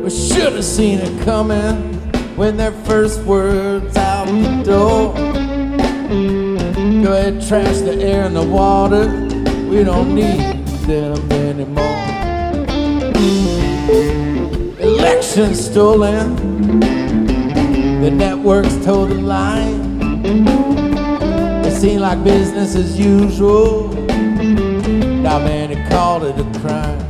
We should have seen it coming when their first words out the door. Go ahead, trash the air and the water. We don't need them anymore. Elections stolen, the networks told a lie. It seemed like business as usual. Now man, they called it a crime.